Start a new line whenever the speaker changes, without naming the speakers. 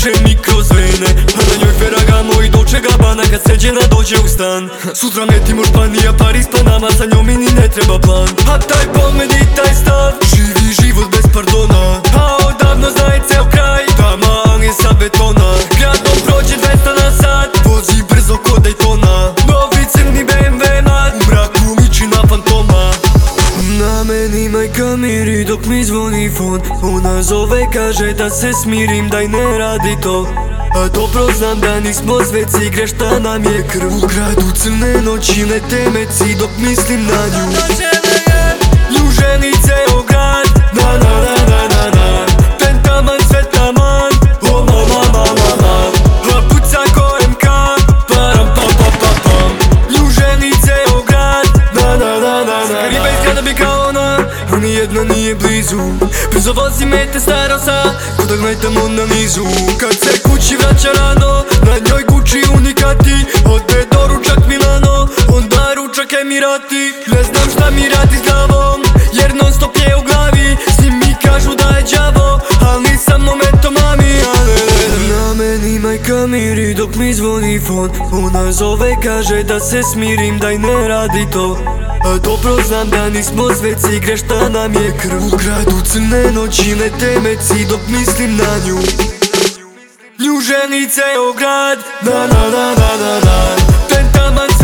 teče mi kroz vene. A na njoj Ferragamo i Dolce Gabbana kad sređena dođe u stan. Sutra letimo Španija, Paris, Panama, sa njom mi ni ne treba plan. A taj pogled i taj stav, živi život bez pardona. A odavno zna i ceo kraj, taman je sa betona. Gradom prođe 200 na sat, vozi brzo ko Daytona. Novi crni BMW mat, u mraku miči na fantoma. Na meni majka miri dok mi zvoni fon. Ona zove, kaže da se smirim, daj ne radi to. A dobro znam da nismo sveci, grešta nam je krv. U gradu crne noći lete meci dok mislim na nju. Nju ženi ceo grad, na na na na na na. Pentaman, sve taman, o mama mama mama. A puca ko MK, param pam pam pam pam. Nju ženi ceo grad, na na na na na. Kariba izgleda bi kao ona, a nijedna nije blizu. Brzo vozi mete starosa, ko da gledam analizu. Kad se kući vraća rano, na njoj Gucci unikati. Ode do ručak Milano, onda ručak Emirati. Ne znam šta mi radi s glavom, jer non stop je u glavi. S njim mi kažu da je đavo, al nisam momentom mami. Na meni majka miri dok mi zvoni fon. Ona zove, kaže da se smirim, daj ne radi to. A dobro znam da nismo sveci, grešta nam je krv. U gradu crne noći lete meci dok mislim na nju. Nju ženi ceo grad, na na na na na na. Pentaman,